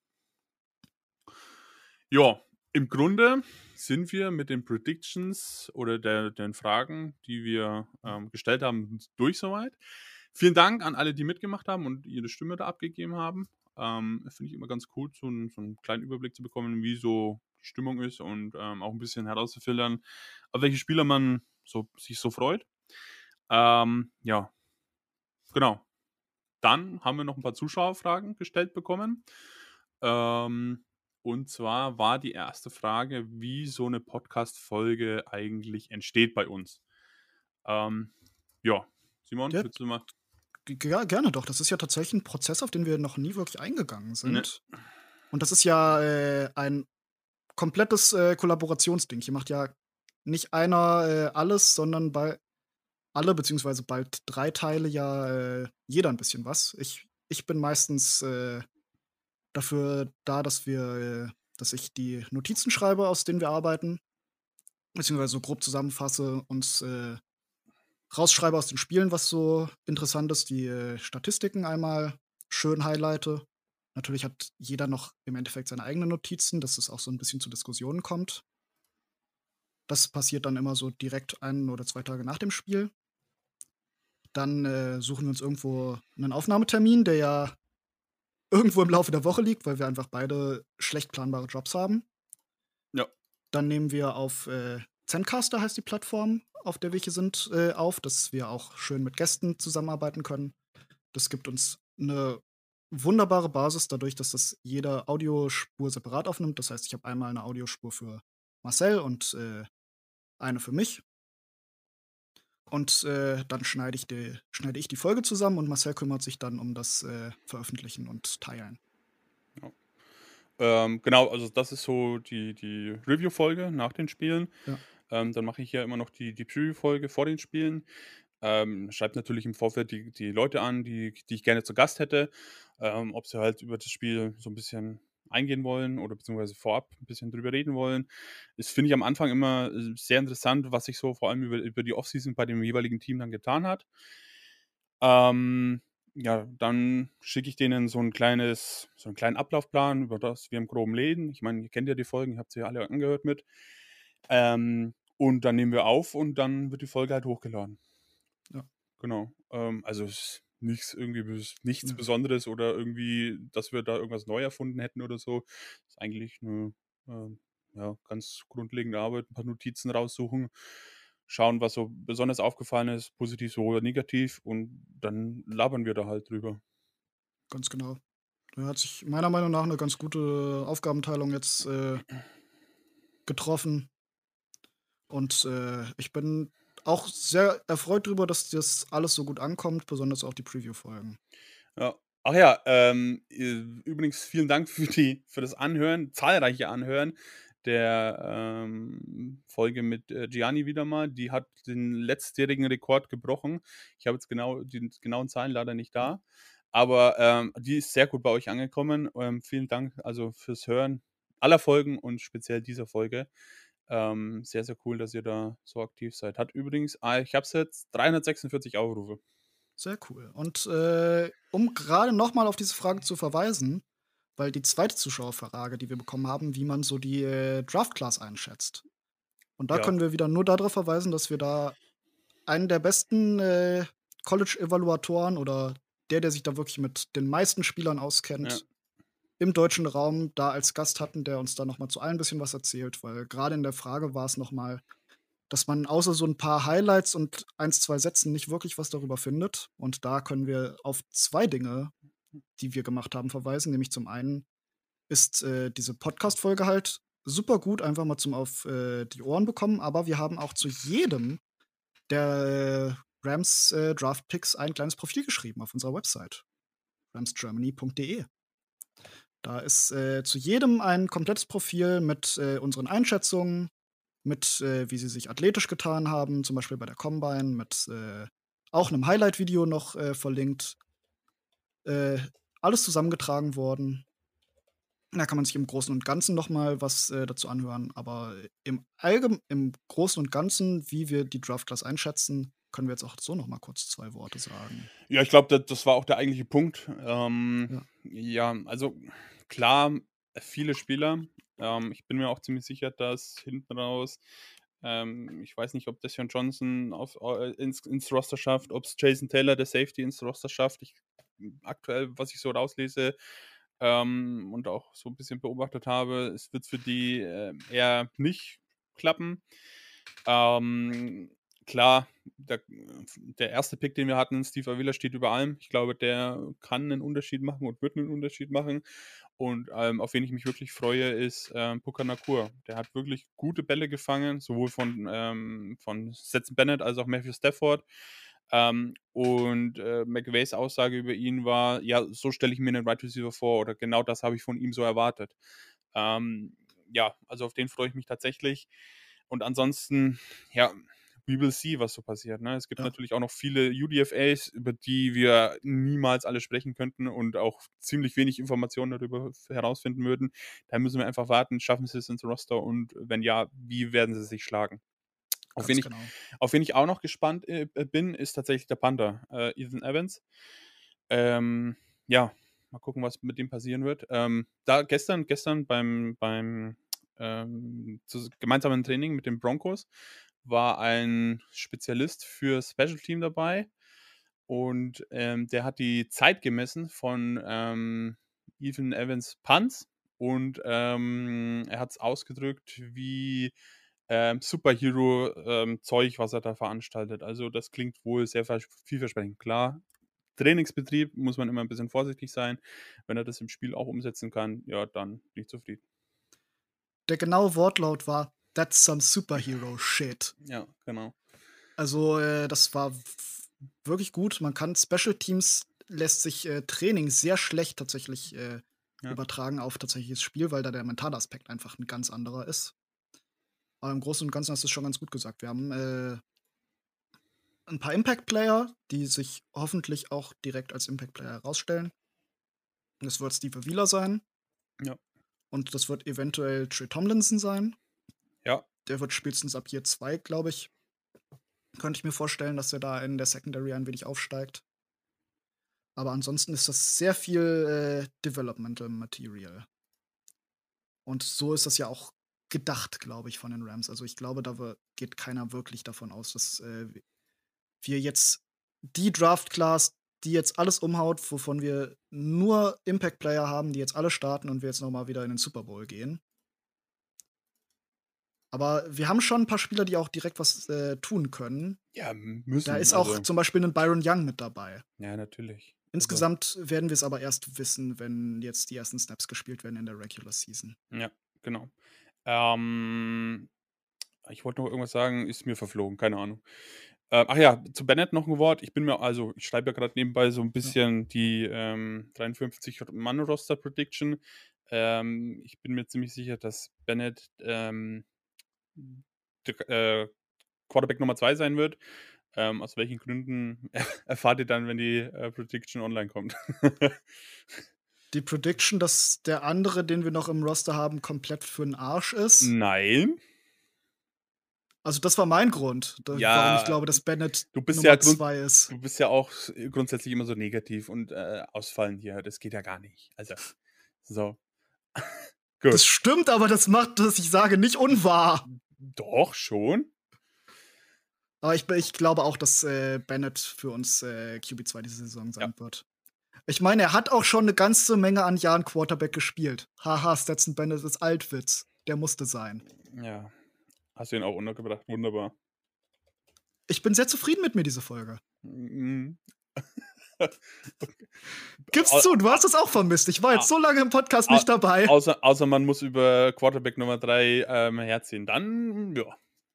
Speaker 3: Ja, im Grunde sind wir mit den Predictions oder der, den Fragen, die wir ähm, gestellt haben, durch soweit. Vielen Dank an alle, die mitgemacht haben und ihre Stimme da abgegeben haben. Ähm, Finde ich immer ganz cool, so, einen- so einen kleinen Überblick zu bekommen, wie so die Stimmung ist und ähm, auch ein bisschen herauszufiltern, auf welche Spieler man so, sich so freut. Ähm, ja, genau. Dann haben wir noch ein paar Zuschauerfragen gestellt bekommen. Ähm, und zwar war die erste Frage, wie so eine Podcast-Folge eigentlich entsteht bei uns. Ähm, ja, Simon,
Speaker 2: Ja,
Speaker 3: willst du mal?
Speaker 2: g- ja, gerne doch. Das ist ja tatsächlich ein Prozess, auf den wir noch nie wirklich eingegangen
Speaker 3: Ne,
Speaker 2: sind. Und das ist ja äh, ein komplettes äh, Kollaborationsding. Hier macht ja nicht einer äh, alles, sondern bei alle, beziehungsweise bald drei Teile ja äh, jeder ein bisschen was. Ich, ich bin meistens äh, dafür da, dass wir, äh, dass ich die Notizen schreibe, aus denen wir arbeiten, beziehungsweise so grob zusammenfasse, uns äh, rausschreibe aus den Spielen, was so interessant ist, die äh, Statistiken einmal schön highlighte. Natürlich hat jeder noch im Endeffekt seine eigenen Notizen, dass es auch so ein bisschen zu Diskussionen kommt. Das passiert dann immer so direkt ein oder zwei Tage nach dem Spiel. Dann äh, suchen wir uns irgendwo einen Aufnahmetermin, der ja irgendwo im Laufe der Woche liegt, weil wir einfach beide schlecht planbare Jobs haben.
Speaker 3: ja,
Speaker 2: Dann nehmen wir auf äh, Zencaster heißt die Plattform, auf der wir hier sind, äh, auf, dass wir auch schön mit Gästen zusammenarbeiten können. Das gibt uns eine wunderbare Basis, dadurch, dass das jede Audiospur separat aufnimmt. Das heißt, ich habe einmal eine Audiospur für Marcel und äh, eine für mich. Und äh, dann schneide ich, die, schneide ich die Folge zusammen und Marcel kümmert sich dann um das äh, Veröffentlichen und Teilen.
Speaker 3: ähm, genau, also das ist so die, die Review-Folge nach den Spielen.
Speaker 2: Ja.
Speaker 3: Ähm, dann mache ich ja immer noch die, die Preview-Folge vor den Spielen. Ähm, schreibt natürlich im Vorfeld die, die Leute an, die, die ich gerne zu Gast hätte, ähm, ob sie halt über das Spiel so ein bisschen eingehen wollen oder beziehungsweise vorab ein bisschen drüber reden wollen. Das finde ich am Anfang immer äh, sehr interessant, was sich so vor allem über, über die Offseason bei dem jeweiligen Team dann getan hat. Ähm, ja, dann schicke ich denen so ein kleines, so einen kleinen Ablaufplan, über das wir im Groben reden. Ich meine, ihr kennt ja die Folgen, ihr habt sie ja alle angehört mit. Ähm, und dann nehmen wir auf und dann wird die Folge halt hochgeladen.
Speaker 2: Ja.
Speaker 3: Genau. Ähm, also es ist nichts irgendwie bes- nichts
Speaker 2: Ja.
Speaker 3: Besonderes oder irgendwie, dass wir da irgendwas neu erfunden hätten oder so. Ist eigentlich eine ähm, ja, ganz grundlegende Arbeit, ein paar Notizen raussuchen, schauen, was so besonders aufgefallen ist, positiv so oder negativ, und dann labern wir da halt drüber.
Speaker 2: Ganz genau. Da hat sich meiner Meinung nach eine ganz gute Aufgabenteilung jetzt, äh, getroffen und, äh, ich bin auch sehr erfreut drüber, dass das alles so gut ankommt, besonders auch die Preview-Folgen.
Speaker 3: Ja. Ach ja, ähm, äh, übrigens vielen Dank für die für das Anhören, zahlreiche Anhören der, ähm, Folge mit, äh, Gianni wieder mal. Die hat den letztjährigen Rekord gebrochen. Ich habe jetzt genau die genauen Zahlen leider nicht da, aber, ähm, die ist sehr gut bei euch angekommen. Ähm, vielen Dank also fürs Hören aller Folgen und speziell dieser Folge. Ähm, sehr, sehr cool, dass ihr da so aktiv seid. Hat übrigens, ah, ich habe es jetzt dreihundertsechsundvierzig Aufrufe.
Speaker 2: Sehr cool. Und, äh, um gerade noch mal auf diese Frage zu verweisen, weil die zweite Zuschauerfrage, die wir bekommen haben, wie man so die, äh, Draft Class einschätzt. Und da
Speaker 3: Ja.
Speaker 2: können wir wieder nur darauf verweisen, dass wir da einen der besten, äh, College-Evaluatoren oder der, der sich da wirklich mit den meisten Spielern
Speaker 3: Ja.
Speaker 2: auskennt, im deutschen Raum da als Gast hatten, der uns da noch mal zu allen bisschen was erzählt, weil gerade in der Frage war es noch mal, dass man außer so ein paar Highlights und eins, zwei Sätzen nicht wirklich was darüber findet. Und da können wir auf zwei Dinge, die wir gemacht haben, verweisen. Nämlich zum einen ist, äh, diese Podcast-Folge halt super gut, einfach mal zum auf, äh, die Ohren bekommen, aber wir haben auch zu jedem der, äh, Rams, äh, Draft Picks ein kleines Profil geschrieben auf unserer Website, ramsgermany punkt de. Da ist, äh, zu jedem ein komplettes Profil mit, äh, unseren Einschätzungen, mit, äh, wie sie sich athletisch getan haben, zum Beispiel bei der Combine, mit, äh, auch einem Highlight-Video noch, äh, verlinkt. Äh, alles zusammengetragen worden. Da kann man sich im Großen und Ganzen noch mal was, äh, dazu anhören, aber im allgem im Großen und Ganzen, wie wir die Draft Class einschätzen, können wir jetzt auch so noch mal kurz zwei Worte sagen.
Speaker 3: Ja, ich glaube, da das war auch der eigentliche Punkt. Ähm,
Speaker 2: Ja.
Speaker 3: ja, also klar, viele Spieler. Ähm, ich bin mir auch ziemlich sicher, dass hinten raus, ähm, ich weiß nicht, ob Deshaun Johnson auf, äh, ins, ins Roster schafft, ob es Jason Taylor, der Safety, ins Roster schafft. Ich, aktuell, was ich so rauslese, ähm, und auch so ein bisschen beobachtet habe, es wird für die äh, eher nicht klappen. Ähm, klar, der, der erste Pick, den wir hatten, Steve Avila, steht über allem. Ich glaube, der kann einen Unterschied machen und wird einen Unterschied machen. Und ähm, auf wen ich mich wirklich freue, ist ähm, Puka Nacua. Der hat wirklich gute Bälle gefangen, sowohl von, ähm, von Stetson Bennett als auch Matthew Stafford. Ähm, und äh, McVays Aussage über ihn war, ja, so stelle ich mir einen Wide Receiver vor, oder genau das habe ich von ihm so erwartet. Ähm, ja, also auf den freue ich mich tatsächlich. Und ansonsten, ja, we will see, was so passiert. Ne? Es gibt
Speaker 2: Ja.
Speaker 3: natürlich auch noch viele U D F As, über die wir niemals alle sprechen könnten und auch ziemlich wenig Informationen darüber f- herausfinden würden. Da müssen wir einfach warten, schaffen sie es ins Roster, und wenn ja, wie werden sie sich schlagen? Auf wen
Speaker 2: Ganz
Speaker 3: ich,
Speaker 2: genau.
Speaker 3: auf wen ich auch noch gespannt äh, bin, ist tatsächlich der Panther, äh, Ethan Evans. Ähm, ja, mal gucken, was mit dem passieren wird. Ähm, da gestern, gestern beim, beim ähm, zus- gemeinsamen Training mit den Broncos war ein Spezialist für Special Team dabei, und ähm, der hat die Zeit gemessen von ähm, Ethan Evans Punts, und ähm, er hat es ausgedrückt wie ähm, Superhero-Zeug, was er da veranstaltet. Also das klingt wohl sehr vers- vielversprechend. Klar, Trainingsbetrieb muss man immer ein bisschen vorsichtig sein. Wenn er das im Spiel auch umsetzen kann, ja, dann bin ich zufrieden.
Speaker 2: Der genaue Wortlaut war: „That's some superhero shit."
Speaker 3: Ja, genau.
Speaker 2: Also, äh, das war w wirklich gut. Man kann Special Teams lässt sich, äh, Training sehr schlecht tatsächlich, äh,
Speaker 3: Ja.
Speaker 2: übertragen auf tatsächliches Spiel, weil da der mentale Aspekt einfach ein ganz anderer ist. Aber im Großen und Ganzen hast du's schon ganz gut gesagt. Wir haben, äh, 'n paar Impact-Player, die sich hoffentlich auch direkt als Impact-Player herausstellen. Das wird Steve Avila sein
Speaker 3: Ja.
Speaker 2: und das wird eventuell Trey Tomlinson sein.
Speaker 3: Ja.
Speaker 2: Der wird spätestens ab Year zwei, glaube ich, könnte ich mir vorstellen, dass er da in der Secondary ein wenig aufsteigt. Aber ansonsten ist das sehr viel, äh, Developmental Material. Und so ist das ja auch gedacht, glaube ich, von den Rams. Also, ich glaube, da we geht keiner wirklich davon aus, dass, äh, wir jetzt die Draft Class, die jetzt alles umhaut, wovon wir nur Impact Player haben, die jetzt alle starten und wir jetzt noch mal wieder in den Super Bowl gehen. Aber wir haben schon ein paar Spieler, die auch direkt was äh, tun können.
Speaker 3: Ja,
Speaker 2: Da
Speaker 3: müssen.
Speaker 2: ist auch
Speaker 3: Also,
Speaker 2: zum Beispiel ein Byron Young mit dabei.
Speaker 3: ja, natürlich. Also,
Speaker 2: Insgesamt werden wir es aber erst wissen, wenn jetzt die ersten Snaps gespielt werden in der Regular Season.
Speaker 3: ja, genau. Ähm, ich wollte noch irgendwas sagen, ist mir verflogen, keine Ahnung. Ähm, ach ja, zu Bennett noch ein Wort. Ich bin mir, also ich schreibe ja gerade nebenbei so ein
Speaker 2: Ja.
Speaker 3: bisschen die ähm, dreiundfünfzig-Mann-Roster-Prediction. Ähm, ich bin mir ziemlich sicher, dass Bennett ähm, der, äh, Quarterback Nummer zwei sein wird. Ähm, aus welchen Gründen erfahrt ihr dann, wenn die äh, Prediction online kommt?
Speaker 2: Die Prediction, dass der andere, den wir noch im Roster haben, komplett für 'n Arsch ist.
Speaker 3: Nein.
Speaker 2: Also, das war mein Grund, da warum ich
Speaker 3: Ja,
Speaker 2: glaube, dass Bennett
Speaker 3: du bist ja
Speaker 2: Nummer
Speaker 3: grund
Speaker 2: zwei ist.
Speaker 3: du bist ja auch s grundsätzlich immer so negativ und, äh, ausfallend hier. Das geht ja gar nicht. Also, so. Gut.
Speaker 2: Das stimmt, aber das macht, was ich sage, nicht unwahr.
Speaker 3: Doch, schon.
Speaker 2: Aber ich, ich glaube auch, dass äh, Bennett für uns äh, Q B zwei diese Saison sein
Speaker 3: Ja.
Speaker 2: wird. Ich meine, er hat auch schon eine ganze Menge an Jahren Quarterback gespielt. Haha, Stetson Bennett ist Altwitz. Der musste sein.
Speaker 3: Ja. Hast du ihn auch untergebracht. Wunderbar.
Speaker 2: Ich bin sehr zufrieden mit mir, diese Folge.
Speaker 3: Mhm.
Speaker 2: Gib's
Speaker 3: Au
Speaker 2: zu, du hast es auch vermisst. Ich war jetzt so lange im Podcast
Speaker 3: au
Speaker 2: nicht dabei.
Speaker 3: außer außer man muss über Quarterback Nummer drei ähm, herziehen. Dann, ja.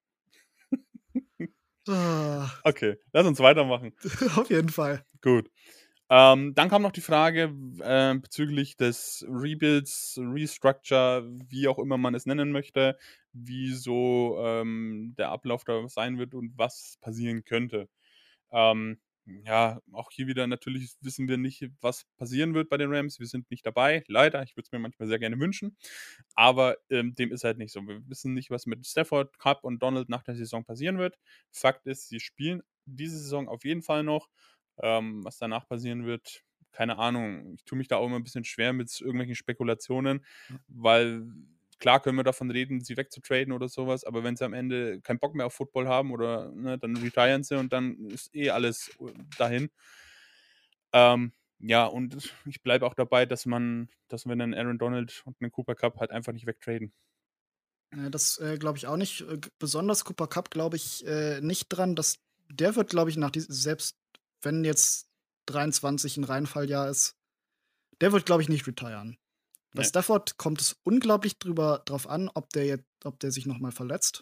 Speaker 2: Ah,
Speaker 3: Okay, lass uns weitermachen.
Speaker 2: auf jeden Fall.
Speaker 3: Gut. Ähm, dann kam noch die Frage äh, bezüglich des Rebuilds, Restructure, wie auch immer man es nennen möchte, wie so ähm, der Ablauf da sein wird und was passieren könnte. Ähm, ja, auch hier wieder natürlich wissen wir nicht, was passieren wird bei den Rams. Wir sind nicht dabei, leider. Ich würde es mir manchmal sehr gerne wünschen. Aber ähm, dem ist halt nicht so. Wir wissen nicht, was mit Stafford, Cup und Donald nach der Saison passieren wird. Fakt ist, sie spielen diese Saison auf jeden Fall noch. Ähm, was danach passieren wird, keine Ahnung. Ich tue mich da auch immer ein bisschen schwer mit irgendwelchen Spekulationen, weil klar können wir davon reden, sie wegzutraden oder sowas, aber wenn sie am Ende keinen Bock mehr auf Football haben oder ne, dann retiren sie und dann ist eh alles äh, dahin. Ähm, ja, und ich bleibe auch dabei, dass man, dass wir einen Aaron Donald und einen Cooper Cup halt einfach nicht wegtraden.
Speaker 2: Ja, das äh, glaube ich auch nicht. Äh, g- besonders Cooper Cup glaube ich äh, nicht dran. Dass der wird, glaube ich, nach diesem, selbst wenn jetzt dreiundzwanzig ein Reinfalljahr ist, der wird, glaube ich, nicht retiren. Bei
Speaker 3: Nee.
Speaker 2: Stafford kommt es unglaublich drüber drauf an, ob der jetzt, ob der sich noch mal verletzt.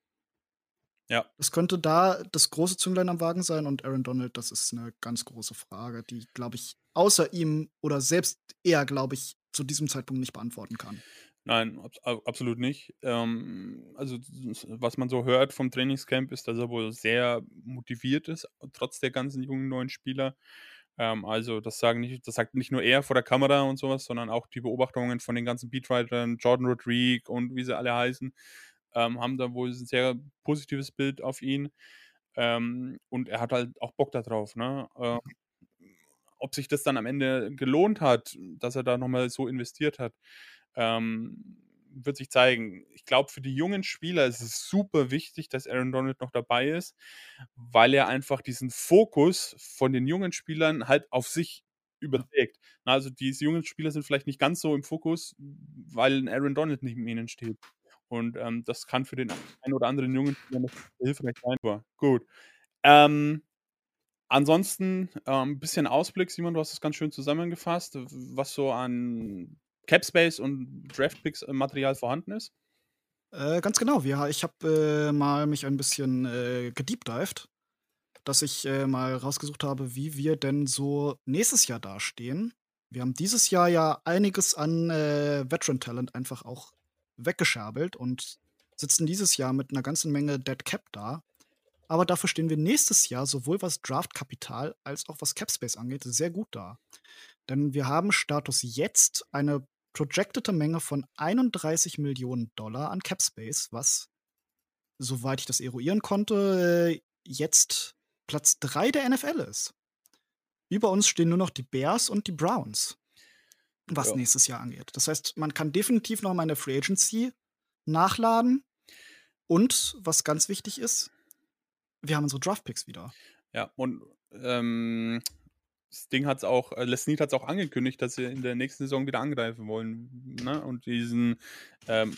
Speaker 3: Ja.
Speaker 2: Das könnte da das große Zünglein am Wagen sein, und Aaron Donald, das ist eine ganz große Frage, die, glaube ich, außer ihm oder selbst er, glaube ich, zu diesem Zeitpunkt nicht beantworten kann.
Speaker 3: Nein, abs a absolut nicht. Ähm, also, s was man so hört vom Trainingscamp ist, dass er wohl sehr motiviert ist, trotz der ganzen jungen neuen Spieler. Ähm, also, das sagen nicht das sagt nicht nur er vor der Kamera und sowas, sondern auch die Beobachtungen von den ganzen Beatwritern, Jordan Rodrigue und wie sie alle heißen, ähm, haben da wohl 'n sehr positives Bild auf ihn. Ähm, und er hat halt auch Bock da drauf, ne? Ähm, ob sich das dann am Ende gelohnt hat, dass er da noch mal so investiert hat, ähm, wird sich zeigen. Ich glaube, für die jungen Spieler ist es super wichtig, dass Aaron Donald noch dabei ist, weil er einfach diesen Fokus von den jungen Spielern halt auf sich
Speaker 2: Ja.
Speaker 3: überträgt. Na, also diese jungen Spieler sind vielleicht nicht ganz so im Fokus, weil 'n Aaron Donald neben ihnen steht. Und, ähm, das kann für den einen oder anderen jungen Spieler natürlich hilfreich sein. Aber gut. Ähm, ansonsten, ähm, bisschen Ausblick, Simon, du hast das ganz schön zusammengefasst, w was so an Capspace und Draftpicks äh, Material vorhanden ist.
Speaker 2: Äh, ganz genau. Wir, ich habe äh, mal mich ein bisschen äh, gedeepdived, dass ich äh, mal rausgesucht habe, wie wir denn so nächstes Jahr dastehen. Wir haben dieses Jahr ja einiges an äh, Veteran Talent einfach auch weggescherbelt und sitzen dieses Jahr mit einer ganzen Menge Dead Cap da. Aber dafür stehen wir nächstes Jahr sowohl was Draftkapital als auch was Capspace angeht sehr gut da. Denn wir haben Status jetzt eine projectete Menge von einunddreißig Millionen Dollar an Capspace, was, soweit ich das eruieren konnte, äh, jetzt Platz drei der N F L ist. Über uns stehen nur noch die Bears und die Browns, was
Speaker 3: Ja.
Speaker 2: nächstes Jahr angeht. Das heißt, man kann definitiv noch mal in der Free Agency nachladen. Und was ganz wichtig ist, wir haben unsere Draftpicks wieder.
Speaker 3: Ja, und, ähm, das Ding hat's auch äh, Les Snead hat's auch angekündigt, dass sie in der nächsten Saison wieder angreifen wollen, ne? Und diesen, ähm,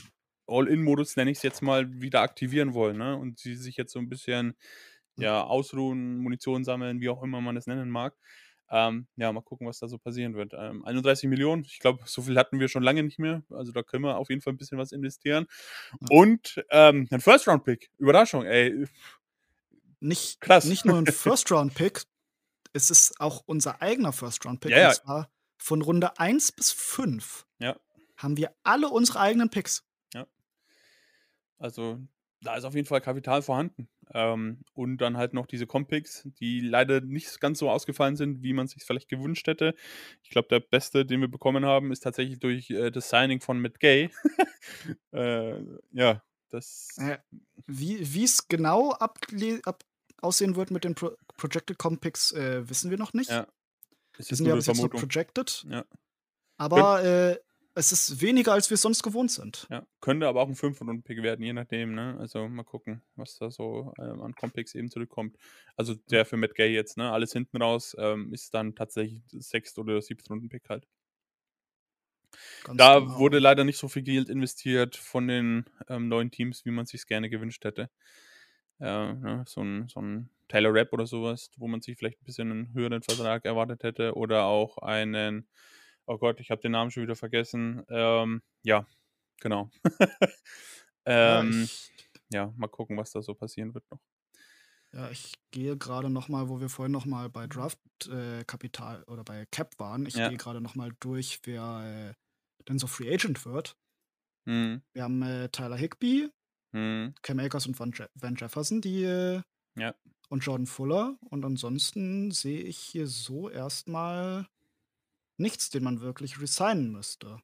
Speaker 3: All-In-Modus, nenne ich es jetzt mal, wieder aktivieren wollen, ne? Und sie sich jetzt so ein bisschen,
Speaker 2: Hm.
Speaker 3: ja, ausruhen, Munition sammeln, wie auch immer man es nennen mag. Ähm, ja, mal gucken, was da so passieren wird. Ähm, einunddreißig Millionen, ich glaube, so viel hatten wir schon lange nicht mehr. Also da können wir auf jeden Fall ein bisschen was investieren.
Speaker 2: Ja.
Speaker 3: Und ähm, ein First-Round-Pick. Überraschung, ey.
Speaker 2: Nicht,
Speaker 3: Krass.
Speaker 2: nicht nur ein First-Round-Pick, es ist auch unser eigener First-Round-Pick.
Speaker 3: Ja, ja.
Speaker 2: Und zwar von Runde eins bis fünf
Speaker 3: Ja,
Speaker 2: haben wir alle unsere eigenen Picks.
Speaker 3: ja. Also da ist auf jeden Fall Kapital vorhanden. Ähm, und dann halt noch diese Comp-Picks, die leider nicht ganz so ausgefallen sind, wie man sich vielleicht gewünscht hätte. Ich glaube, der beste, den wir bekommen haben, ist tatsächlich durch äh, das Signing von Matt Gay. äh, ja, das.
Speaker 2: Äh, wie es genau able- ab aussehen wird mit den Pro Projected Comp Picks, äh, wissen wir noch nicht.
Speaker 3: Ja, ist
Speaker 2: Die
Speaker 3: jetzt
Speaker 2: sind
Speaker 3: nur
Speaker 2: ja
Speaker 3: eine
Speaker 2: bis jetzt nur
Speaker 3: Vermutung.
Speaker 2: projected,
Speaker 3: Ja.
Speaker 2: aber äh, es ist weniger, als wir es sonst gewohnt sind.
Speaker 3: Ja, könnte aber auch ein fünf-Runden-Pick werden, je nachdem, ne? Also mal gucken, was da so ähm, an Comp-Picks eben zurückkommt. Also der für Matt Gay jetzt, ne? Alles hinten raus ähm, ist dann tatsächlich Sechst- oder Siebtrunden-Pick halt.
Speaker 2: Ganz
Speaker 3: Da
Speaker 2: genau.
Speaker 3: wurde leider nicht so viel Geld investiert von den ähm, neuen Teams, wie man sich gerne gewünscht hätte. Ja, ne? So ein, so ein Taylor Rapp oder sowas, wo man sich vielleicht ein bisschen einen höheren Vertrag erwartet hätte. Oder auch einen, oh Gott, ich habe den Namen schon wieder vergessen. Ähm, ja, genau.
Speaker 2: Ja,
Speaker 3: ähm,
Speaker 2: ich,
Speaker 3: ja, mal gucken, was da so passieren wird noch.
Speaker 2: ja, ich gehe gerade noch mal, wo wir vorhin noch mal bei Draft-Kapital oder bei Cap waren, ich
Speaker 3: Ja.
Speaker 2: gehe gerade noch mal durch, wer äh, denn so Free Agent wird.
Speaker 3: Mhm.
Speaker 2: Wir haben äh, Tyler Higbee,
Speaker 3: Mhm.
Speaker 2: Cam Akers und Van, Je Van Jefferson, die äh,
Speaker 3: Ja.
Speaker 2: und Jordan Fuller. Und ansonsten sehe ich hier so erstmal nichts, den man wirklich resignen müsste.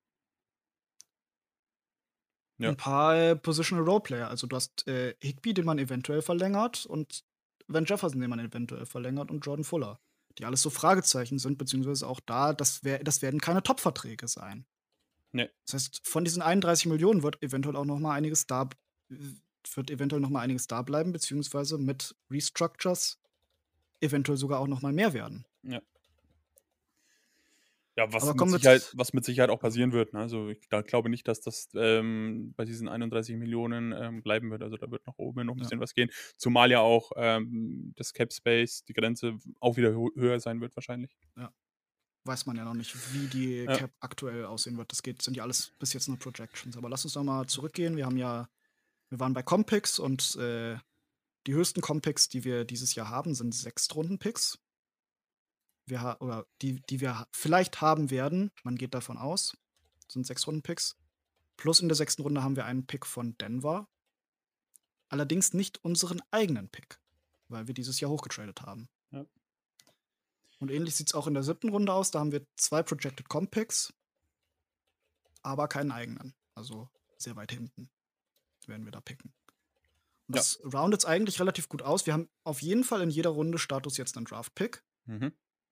Speaker 3: Ja.
Speaker 2: Ein paar äh, Positional Roleplayer. Also du hast äh, Higbee, den man eventuell verlängert, und Van Jefferson, den man eventuell verlängert, und Jordan Fuller. Die alles so Fragezeichen sind, beziehungsweise auch da, das, wär, das werden keine Top-Verträge sein.
Speaker 3: Nee.
Speaker 2: Das heißt, von diesen einunddreißig Millionen wird eventuell auch noch mal einiges da wird eventuell noch mal einiges da bleiben, beziehungsweise mit Restructures eventuell sogar auch noch mal mehr werden.
Speaker 3: Ja. Ja, was
Speaker 2: Aber
Speaker 3: mit
Speaker 2: kommen wir
Speaker 3: Sicherheit,
Speaker 2: z-
Speaker 3: was mit Sicherheit auch passieren wird. Ne? Also ich da glaube nicht, dass das ähm, bei diesen einunddreißig Millionen ähm, bleiben wird. Also da wird nach oben noch ein
Speaker 2: Ja.
Speaker 3: bisschen was gehen. Zumal ja auch ähm, das Cap Space, die Grenze auch wieder hö- höher sein wird wahrscheinlich.
Speaker 2: Weiß man ja noch nicht, wie die
Speaker 3: Ja.
Speaker 2: Cap aktuell aussehen wird. Das geht, sind ja alles bis jetzt nur Projections. Aber lass uns noch mal zurückgehen. Wir haben ja, wir waren bei Compicks und äh, die höchsten Compicks, die wir dieses Jahr haben, sind Sechstrunden-Picks. Wir ha oder die, die wir ha vielleicht haben werden, man geht davon aus, sind Sechstrunden-Picks. Plus in der sechsten Runde haben wir einen Pick von Denver. Allerdings nicht unseren eigenen Pick, weil wir dieses Jahr hochgetradet haben.
Speaker 3: Ja.
Speaker 2: Und ähnlich sieht es auch in der siebten Runde aus. Da haben wir zwei Projected Comp Picks, aber keinen eigenen. Also sehr weit hinten werden wir da picken. Und
Speaker 3: Ja.
Speaker 2: das roundet eigentlich relativ gut aus. Wir haben auf jeden Fall in jeder Runde Status jetzt einen Draft-Pick.
Speaker 3: Mhm.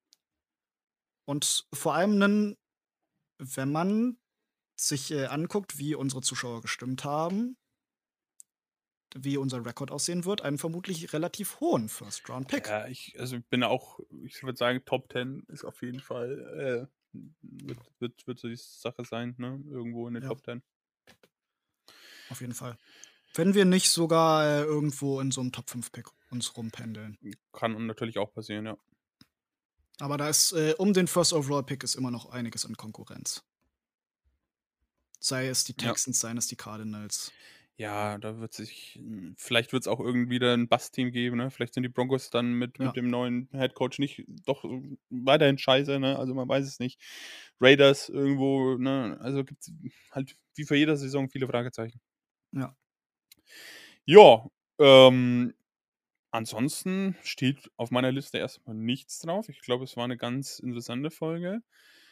Speaker 2: Und vor allem einen, wenn man sich äh, anguckt, wie unsere Zuschauer gestimmt haben, wie unser Rekord aussehen wird, einen vermutlich relativ hohen First-Round-Pick.
Speaker 3: Ja, ich, also ich bin auch, ich würde sagen, Top zehn ist auf jeden Fall, äh, wird, wird, wird so die Sache sein, ne? Irgendwo in den
Speaker 2: Ja.
Speaker 3: Top zehn.
Speaker 2: Auf jeden Fall. Wenn wir nicht sogar äh, irgendwo in so einem Top fünf Pick uns rumpendeln.
Speaker 3: Kann natürlich auch passieren, ja.
Speaker 2: Aber da ist, äh, um den First Overall Pick ist immer noch einiges in Konkurrenz. Sei es die
Speaker 3: Ja.
Speaker 2: Texans, seien es die Cardinals.
Speaker 3: Ja, da wird sich, hm, vielleicht wird es auch irgendwie wieder ein Bass-Team geben, ne? Vielleicht sind die Broncos dann mit,
Speaker 2: Ja.
Speaker 3: mit dem neuen Headcoach nicht doch äh, weiterhin scheiße, ne? Also man weiß es nicht. Raiders irgendwo, ne? Also gibt es halt wie für jede Saison viele Fragezeichen.
Speaker 2: Ja.
Speaker 3: Ja, ähm, ansonsten steht auf meiner Liste erstmal nichts drauf. Ich glaube, es war eine ganz interessante Folge.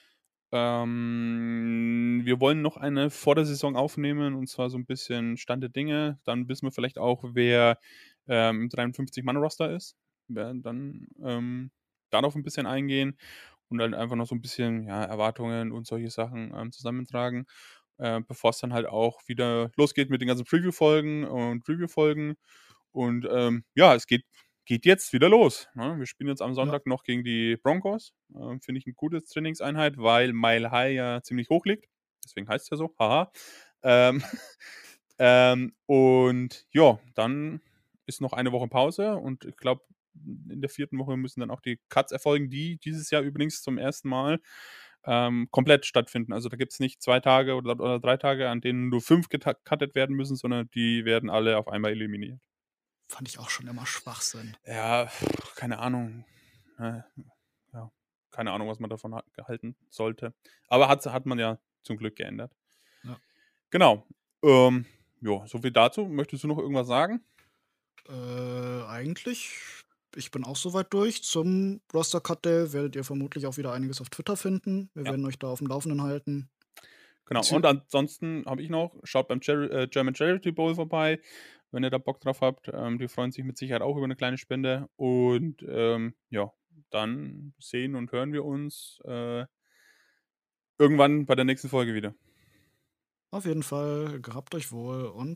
Speaker 3: Ähm, wir wollen noch eine vor der Saison aufnehmen, und zwar so ein bisschen Stand der Dinge. Dann wissen wir vielleicht auch, wer ähm, im dreiundfünfzig-Mann-Roster ist. Wir werden dann ähm, darauf ein bisschen eingehen und dann einfach noch so ein bisschen ja, Erwartungen und solche Sachen ähm, zusammentragen, äh, bevor es dann halt auch wieder losgeht mit den ganzen Preview-Folgen und Review-Folgen. Und ähm, ja, es geht geht jetzt wieder los. Ne? Wir spielen jetzt am Sonntag noch gegen die Broncos. Ähm, Finde ich eine gute Trainingseinheit, weil Mile High ja ziemlich hoch liegt. Deswegen heißt es ja so. Haha. Ähm, ähm, und ja, dann ist noch eine Woche Pause und ich glaube, in der vierten Woche müssen dann auch die Cuts erfolgen, die dieses Jahr übrigens zum ersten Mal ähm, komplett stattfinden. Also da gibt es nicht zwei Tage oder, oder drei Tage, an denen nur fünf gecuttet werden müssen, sondern die werden alle auf einmal eliminiert.
Speaker 2: Fand ich auch schon immer Schwachsinn.
Speaker 3: Ja, keine Ahnung. Äh, ja, keine Ahnung, was man davon ha- gehalten sollte. Aber hat, hat man ja zum Glück geändert.
Speaker 2: Ja.
Speaker 3: Genau. Ähm, ja, so viel dazu. Möchtest du noch irgendwas sagen?
Speaker 2: Äh, eigentlich, ich bin auch soweit durch. Zum Roster Cut Day werdet ihr vermutlich auch wieder einiges auf Twitter finden. Wir
Speaker 3: Ja.
Speaker 2: werden euch da auf dem Laufenden halten.
Speaker 3: Genau.
Speaker 2: Bezieh-
Speaker 3: Und ansonsten habe ich noch, schaut beim Chari äh, German Charity Bowl vorbei, wenn ihr da Bock drauf habt. Ähm, die freuen sich mit Sicherheit auch über eine kleine Spende. Und ähm, ja, dann sehen und hören wir uns äh, irgendwann bei der nächsten Folge wieder.
Speaker 2: Auf jeden Fall, gehabt euch wohl und